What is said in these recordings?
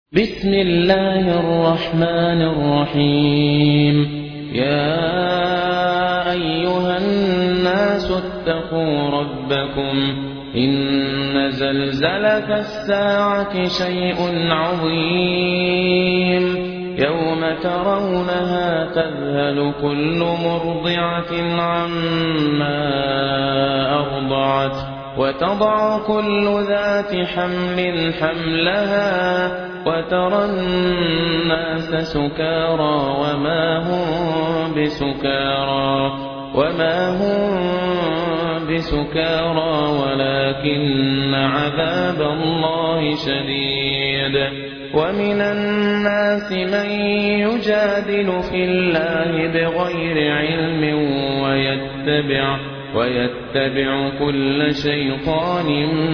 بسم الله الرحمن الرحيم. يا أيها الناس اتقوا ربكم إن زلزلة الساعة شيء عظيم يوم ترونها تذهل كل مرضعة عما أرضعت وتضع كل ذات حمل حملها وترى الناس سكارى وما هم بسكارى ولكن عذاب الله شديد. ومن الناس من يجادل في الله بغير علم ويتبع كل شيطان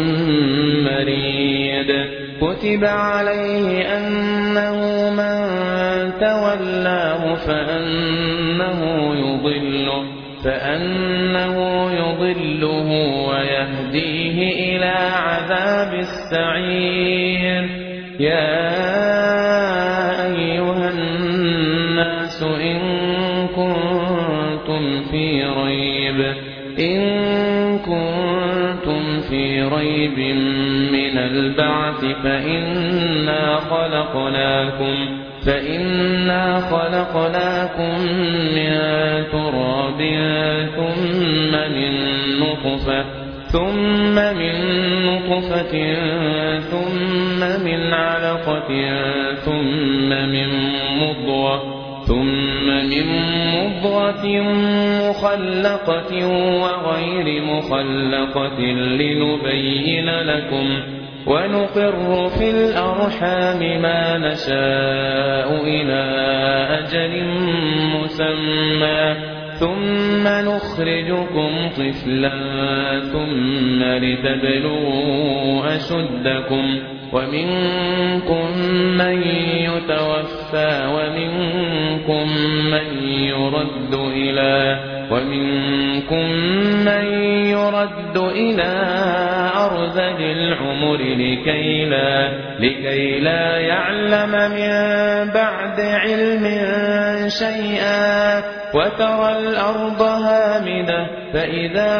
مريد. كتب عليه أنه من تولاه فأنه يضله ويهديه إلى عذاب السعير. يا أيها الناس إن كنتم في ريب من البعث فإنا خلقناكم من تراب ثم من نطفة ثم من علقة ثم من مضغة مخلقة وغير مخلقة لنبين لكم ونقر في الأرحام ما نشاء إلى أجل مسمى ثم نخرجكم طفلا ثم لتبلغوا أشدكم ومنكم من يتوفى ومنكم من يرد إلى أرذل العمر لكي لا يعلم من بعد علم شيئا. وترى الأرض هامدة فإذا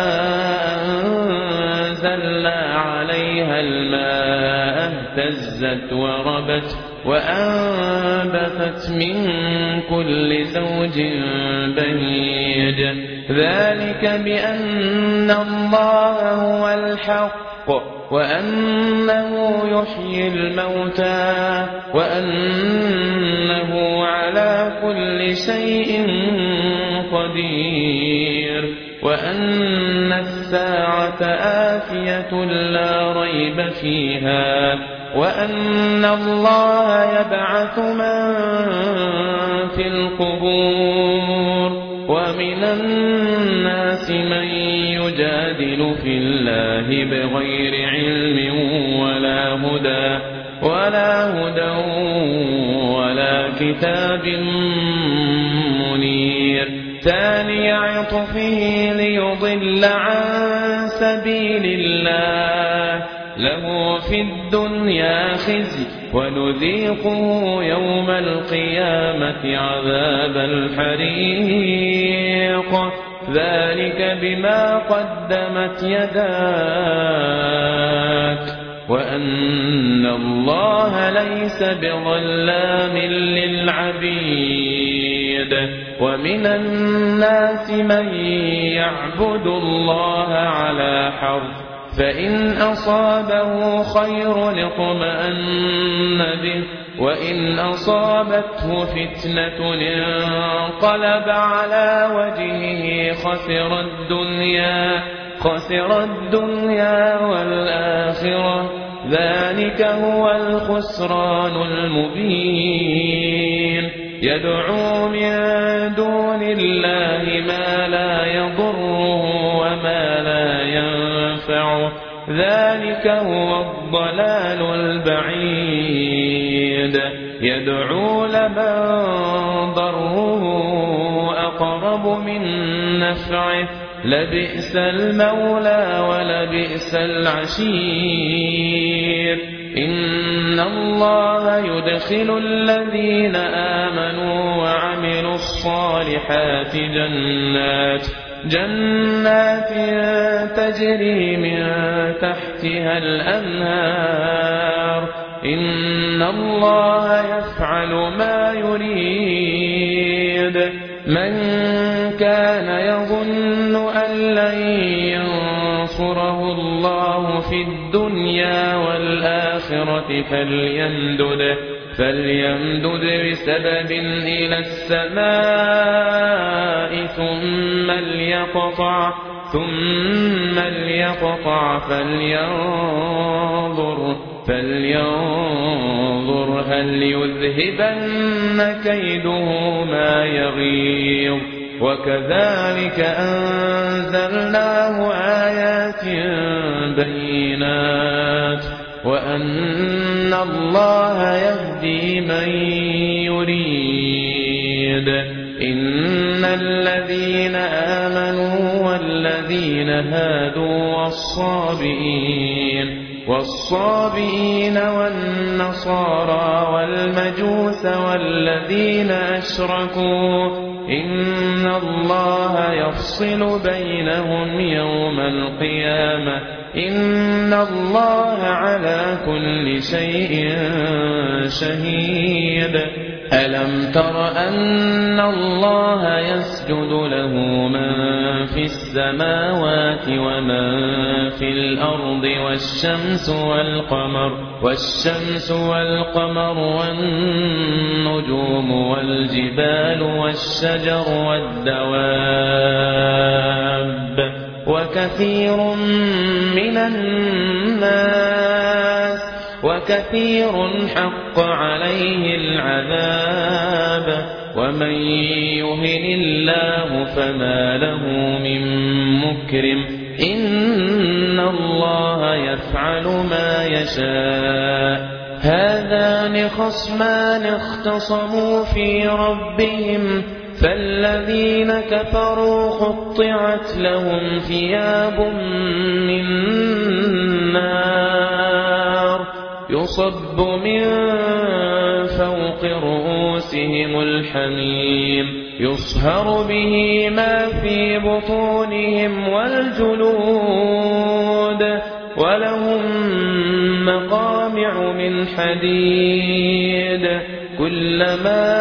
أنزلنا عليها الماء اهتزت وربت وأنبتت من كل زوج بهيج. ذلك بأن الله هو الحق وأنه يحيي الموتى وأنه على كل شيء قدير وأن الساعة آتية لا ريب فيها وأن الله يبعث من في القبور. ومن الناس من يجادل في الله بغير علم ولا هدى ولا كتاب منير. ثاني عطفه ليضل عن سبيل الله له في الدنيا خزي ونذيقه يوم القيامة عذاب الحريق. ذلك بما قدمت يداك وأن الله ليس بظلام للعبيد. ومن الناس من يعبد الله على حرف فإن أصابه خير اطمأن به وإن أصابته فتنة انقلب على وجهه خسر الدنيا والآخرة. ذلك هو الخسران المبين. يدعو من دون الله ما لا يضره وما لا ينفعه. ذلك هو الضلال البعيد. يدعو لمن ضره أقرب من نفعه لبئس المولى ولبئس العشير. إن الله يدخل الذين آمنوا وعملوا الصالحات جنات تجري من تحتها الأنهار إن الله يفعل ما يريد من كان يظن أن لن ينصره الله في الدنيا والآخرة فليمدد بسبب إلى السماء ثم ليقطع فلينظر هل يذهبن كيده ما يغيظ وكذلك أنزلناه آيات بينات وأن الله يهدي من يريد إن الذين آمنوا والذين هادوا والصابئين والنصارى والمجوس والذين أشركوا إن الله يفصل بينهم يوم القيامة إن الله على كل شيء شهيد ألم تر أن الله يسجد له من في السماوات ومن في الأرض والشمس والقمر والنجوم والجبال والشجر والدواب وكثير من الناس وكثير حق عليه العذاب ومن يهن الله فما له من مكرم إن الله يفعل ما يشاء هذان خصمان اختصموا في ربهم فالذين كفروا قطعت لهم ثياب من نار يصب من فوق رؤوسهم الحميم يصهر به ما في بطونهم والجلود ولهم مقامع من حديد كلما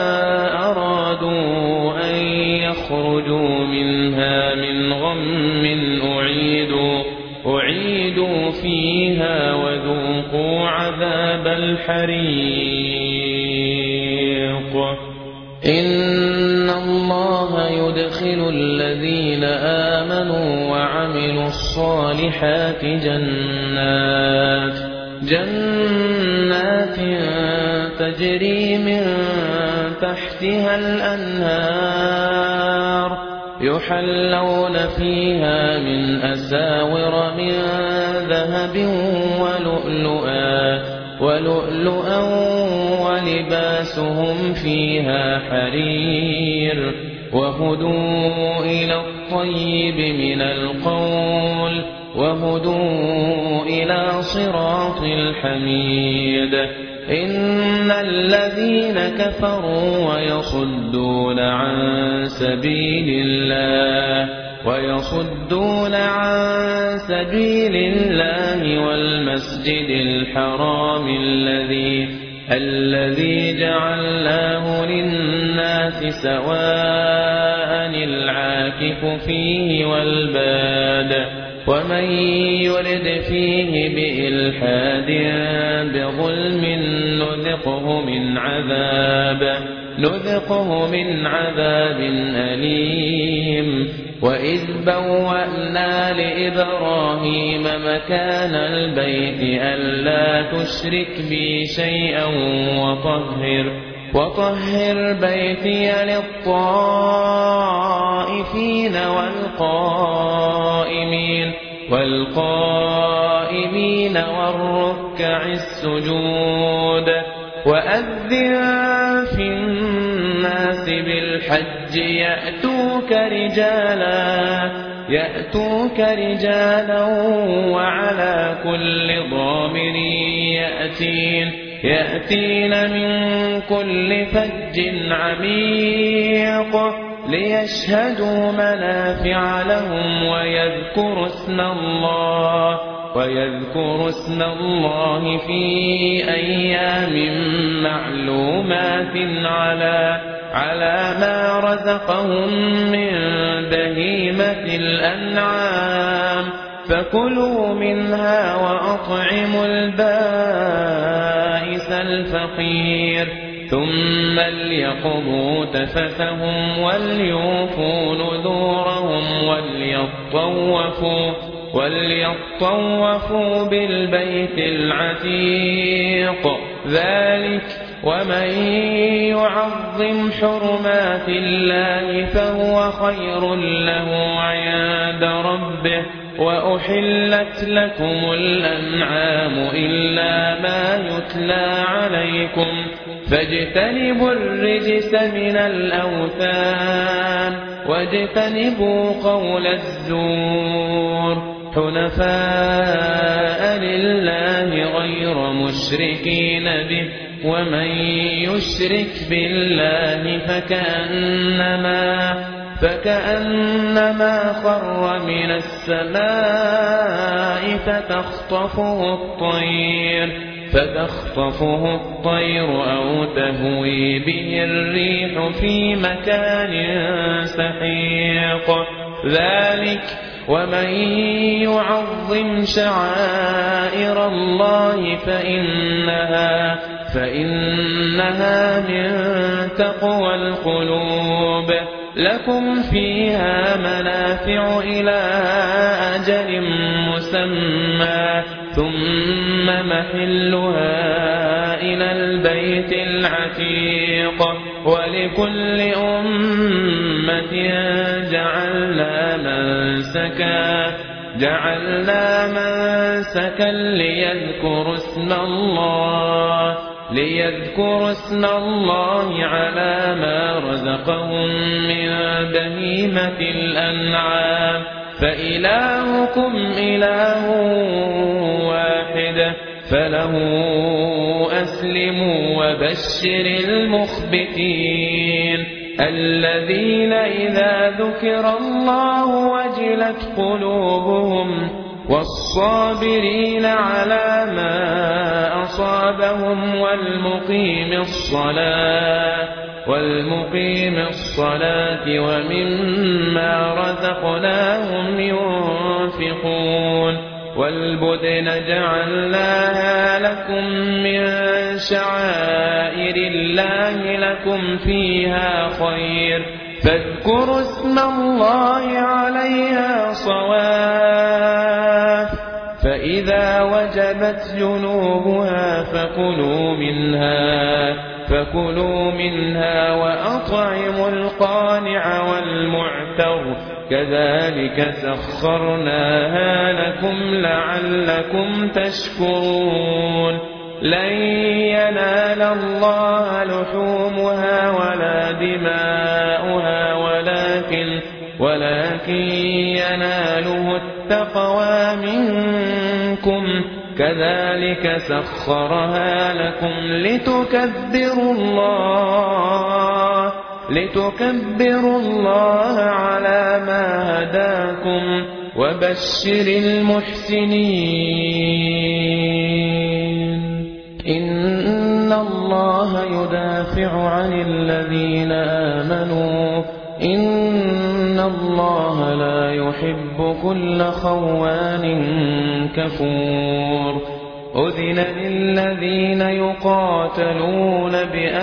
أرادوا أن يخرجوا منها من غم أعيدوا فيها وذوقوا عذاب الحريق إن الله يدخل الذين آمنوا وعملوا الصالحات جنات تجري من تحتها الأنهار يحلون فيها من أساور من ذهب ولؤلؤا ولباسهم فيها حرير وهدوا إلى الطيب من القول وهدوا إلى صراط الحميد إن الذين كفروا ويصدون عن سبيل الله والمسجد الحرام الذي جعلناه للناس سواء العاكف فيه والباد ومن يرد فيه بإلحاد بظلم نذقه من عذاب أليم وإذ بوأنا لإبراهيم مكان البيت ألا تشرك بي شيئا وطهر بيتي للطائفين والقائمين والركع السجود وأذن في الناس بالحج يأتوك يأتوك رجالا وعلى كل ضامر يأتين من كل فج عميق ليشهدوا منافع لهم ويذكروا اسم الله في أيام معلومات على ما رزقهم من بهيمة الأنعام فكلوا منها وأطعموا البائس الفقير ثم ليقضوا تفثهم وليوفوا نذورهم وليطوفوا بالبيت العتيق ذلك ومن يعظم حرمات الله فهو خير له عند ربه وأحلت لكم الأنعام إلا ما يتلى عليكم فاجتنبوا الرجس من الأوثان واجتنبوا قول الزور حنفاء لله غير مشركين به ومن يشرك بالله فكأنما خر من السماء فتخطفه الطير أو تهوي به الريح في مكان سحيق ذلك ومن يعظم شعائر الله فإنها من تقوى القلوب لكم فيها منافع إلى أجل مسمى ثم محلها إلى البيت العتيق ولكل أمة جعلنا منسكا ليذكروا اسم الله على ما رزقهم من بهيمة الأنعام فإلهكم إله واحد فله أسلموا وبشر المخبتين الذين إذا ذكر الله وجلت قلوبهم والصابرين على ما أصابهم والمقيم الصلاة ومما رزقناهم ينفقون والبدن جعلناها لكم من شعائر الله لكم فيها خير فاذكروا اسم الله عليها صواف فإذا وجبت جنوبها فكلوا منها وأطعموا القانع والمعتر كذلك سخرناها لكم لعلكم تشكرون لن ينال الله لحومها ولا دماؤها ولكن يناله التقوى منكم كذلك سخرها لكم لتكبروا الله على ما هداكم وبشر المحسنين إن الله يدافع عن الذين آمنوا إن الله لا يحب كل خوان كفور أذن للذين يقاتلون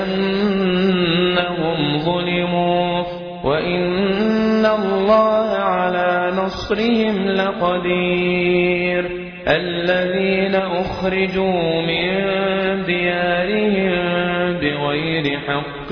بأنهم ظلموا وإن الله على نصرهم لقدير الذين أخرجوا من ديارهم بغير حق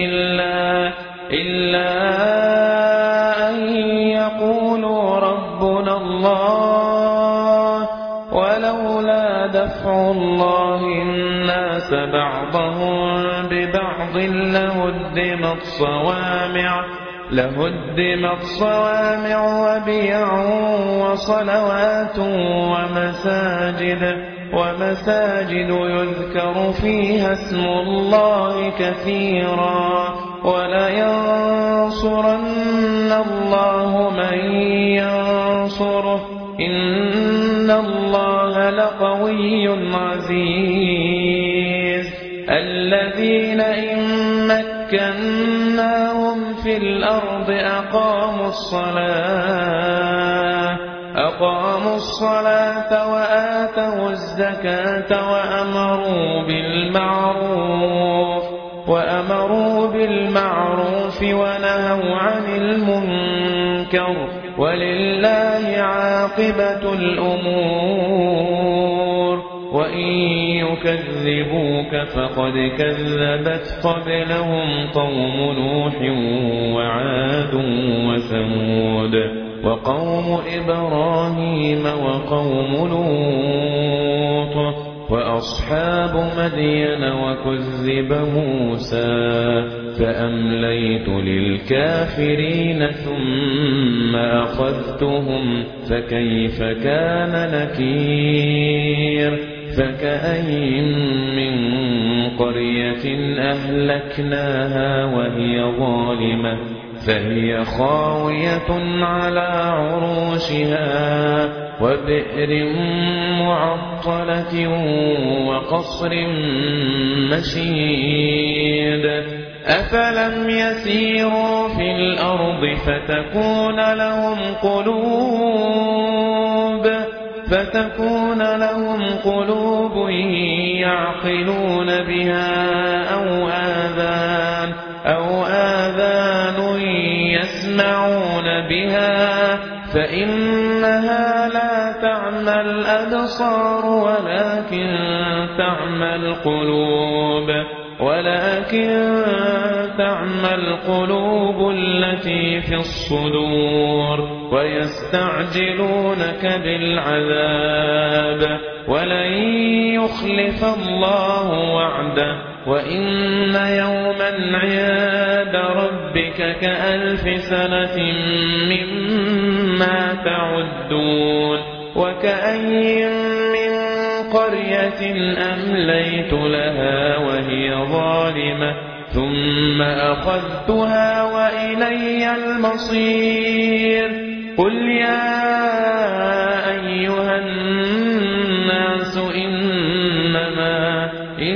إلا أن يقولوا ربنا الله ولولا دفع الله الناس بعضهم ببعض لهدمت لهدمت صوامع وبيع وصلوات ومساجد يذكر فيها اسم الله كثيرا ولينصرن الله من ينصره إن الله لقوي عزيز الذين إن مكناهم في الأرض أقاموا الصلاة وآتوا الزكاة وأمروا بالمعروف ونهوا عن المنكر ولله عاقبة الأمور وإن يكذبوك فقد كذبت قبلهم قوم نوح وعاد وثمود وقوم إبراهيم وقوم لوط وأصحاب مدين وكذب موسى فأمليت للكافرين ثم أخذتهم فكيف كان نكير فكأين من قرية أهلكناها وهي ظالمة فهي خاوية على عروشها وبئر معطلة وقصر مشيد أفلم يسيروا في الأرض فتكون لهم قلوب يعقلون بها أو آذان يسمعون بها فإنها لا تعمى الأبصار ولكن تعمى القلوب التي في الصدور ويستعجلونك بالعذاب ولن يخلف الله وعده وإن يوما عند ربك كألف سنة مما تعدون وكأين من قرية أمليت لها وهي ظالمة ثم أخذتها وإلي المصير قل يا أيها الناس إنما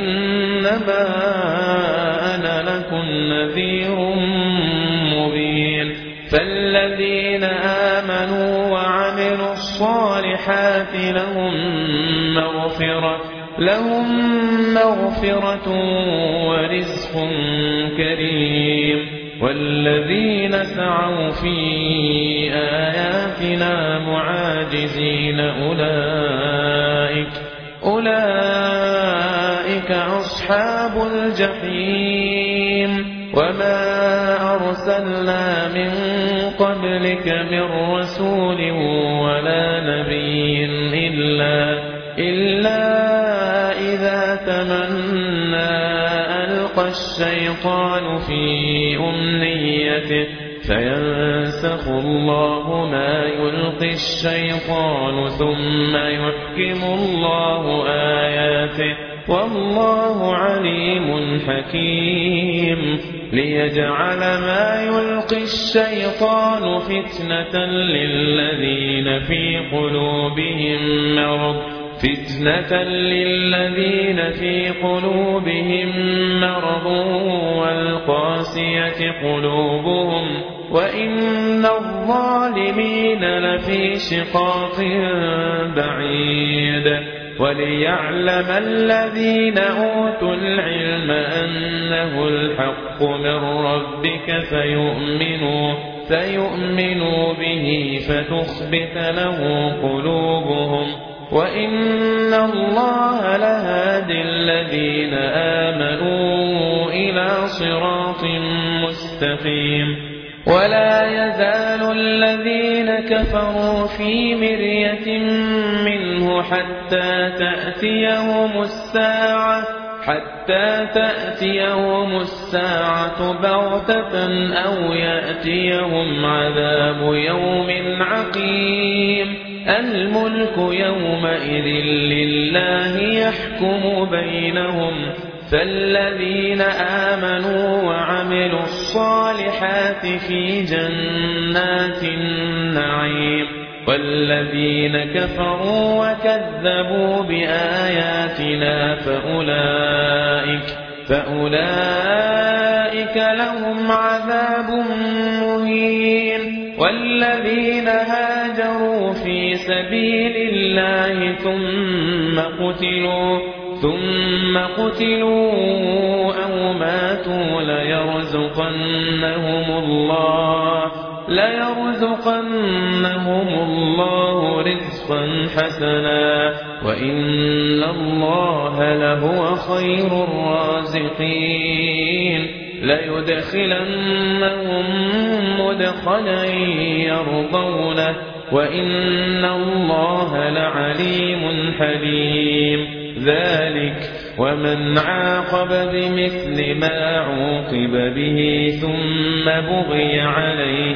أنا لكم نذير مبين فالذين آمنوا وعملوا الصالحات لهم مغفرة ورزق كريم والذين سعوا في آياتنا معاجزين أولئك أصحاب الجحيم وما أرسلنا من قبلك من رسول ولا نبي إلا إذا تمنى ألقى الشيطان في أمنيته فينسخ الله ما يلقي الشيطان ثم يحكم الله آياته والله عليم حكيم ليجعل ما يلقي الشيطان فتنة للذين في قلوبهم مرض والقاسية قلوبهم وإن الظالمين لفي شقاق بعيد وليعلم الذين أوتوا العلم أنه الحق من ربك فيؤمنوا به فتخبت له قلوبهم وإن الله لهادي الذين آمنوا إلى صراط مستقيم ولا يزال الذين كفروا في مرية منه حتى تأتيهم الساعة حتى تأتيهم الساعة بغتة أو يأتيهم عذاب يوم عقيم الملك يومئذ لله يحكم بينهم فالذين آمنوا وعملوا الصالحات في جنات النعيم والذين كفروا وكذبوا بآياتنا فأولئك لهم عذاب مهين والذين هاجروا في سبيل الله ثم قتلوا أو ماتوا ليرزقنهم الله رزقا حسنا وإن الله لهو خير الرازقين ليدخلنهم مدخلا يرضونه وإن الله لعليم حليم ذلك ومن عاقب بمثل ما عوقب به ثم بغي عليه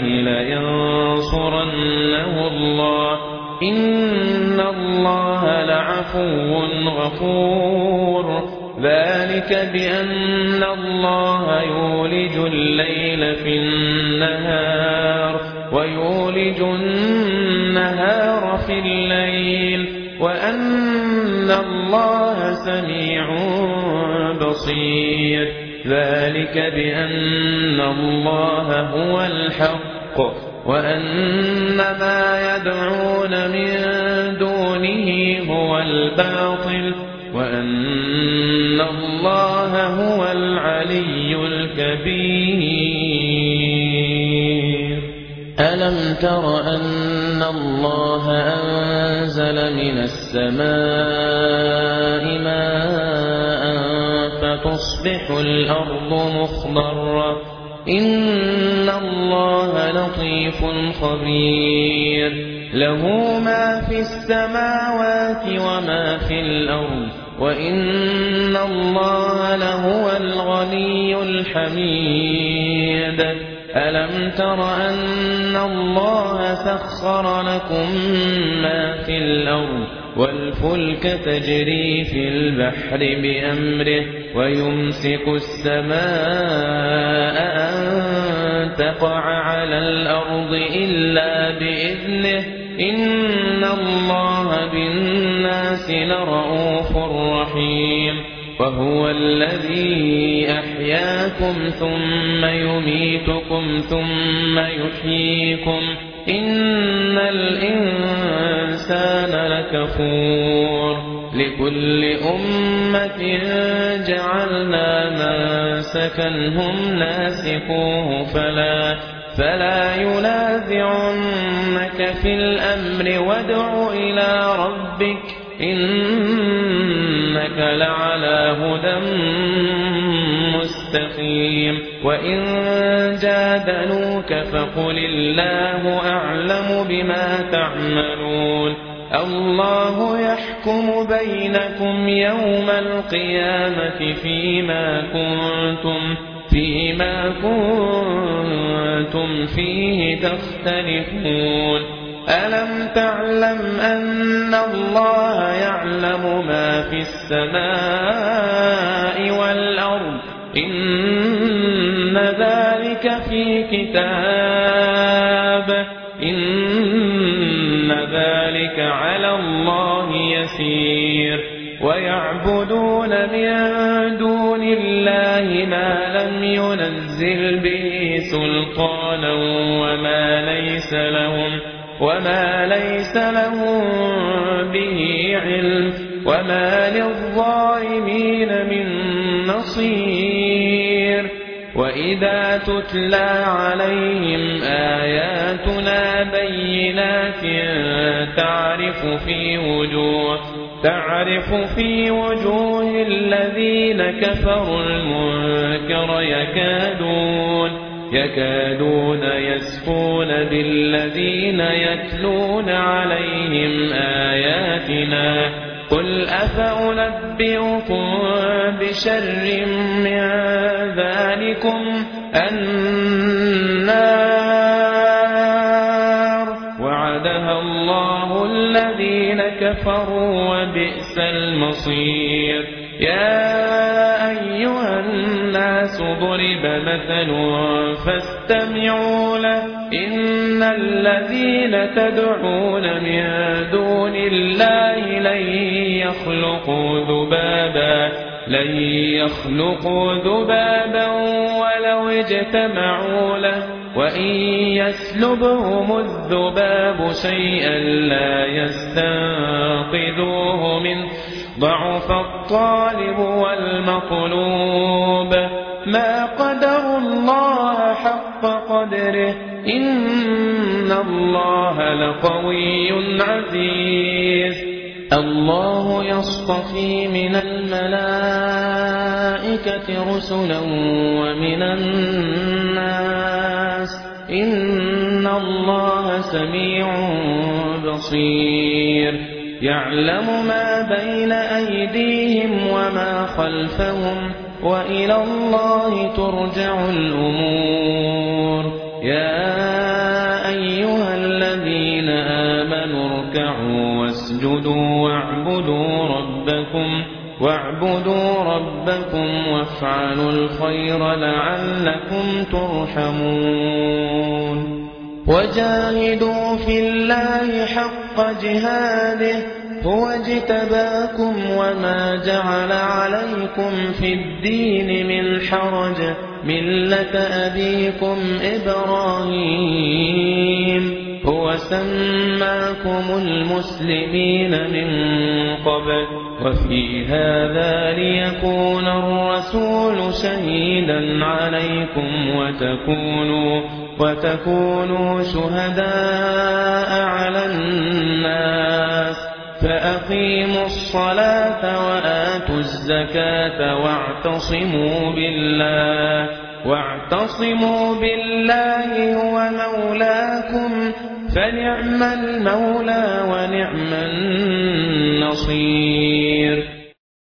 لينصرنه الله إن الله لعفو غفور ذلك بأن الله يولج الليل في النهار ويولج النهار في الليل وأن الله سميع بصير ذلك بأن الله هو الحق وأن ما يدعون من دونه هو الباطل وأن الله هو العلي الكبير ألم تر أن الله أنزل من السماء ماء فتصبح الأرض مخضرة إن الله لطيف خبير له ما في السماوات وما في الأرض وإن الله لهو الغني الحميد ألم تر أن الله سخر لكم ما في الأرض والفلك تجري في البحر بأمره ويمسك السماء أن تقع على الأرض إلا بإذنه إن الله بالناس لرءوف رحيم وهو الذي أحياكم ثم يميتكم ثم يحييكم إن الإنسان لكفور لكل أمة جعلنا منسكا هم ناسكوه فلا ينازعنك في الأمر وادع إلى ربك إنك لعلى هدى مستقيم وإن جادلوك فقل الله أعلم بما تعملون الله يحكم بينكم يوم القيامة فيما كنتم فيه تختلفون ألم تعلم أن الله يعلم ما في السماء والأرض إن ذلك في كتاب إن ذلك على الله يسير ويعبدون من دون الله ما لم ينزل به سلطانا وما ليس لهم به علم وما للظالمين من نصير وإذا تتلى عليهم آياتنا بينات تعرف في وجوه الذين كفروا المنكر يكادون يسقون بالذين يتلون عليهم آياتنا قل أفأنبئكم بشر من ذلكم النار وعدها الله الذين كفروا وبئس المصير يا أيها الناس ضرب مثل فاستمعوا له إن الذين تدعون من دون الله لن يخلقوا ذبابا ولو اجتمعوا له وإن يسلبهم الذباب شيئا لا يستنقذوه منه ضعف الطالب والمطلوب ما قدروا الله حق قدره إن الله لقوي عزيز الله يصطفي من الملائكة رسلا ومن الناس إن الله سميع بصير يعلم ما بين أيديهم وما خلفهم وإلى الله ترجع الأمور يا أيها الذين آمنوا اركعوا واسجدوا واعبدوا ربكم وافعلوا الخير لعلكم ترحمون وجاهدوا في الله حق جهاده هو اجتباكم وما جعل عليكم في الدين من حرج ملة أبيكم إبراهيم هو سماكم المسلمين من قبل وفي هذا ليكون الرسول شهيدا عليكم وتكونوا شهداء على الناس فأقيموا الصلاة وآتوا الزكاة واعتصموا بالله هو مولاكم فنعم المولى ونعم النصير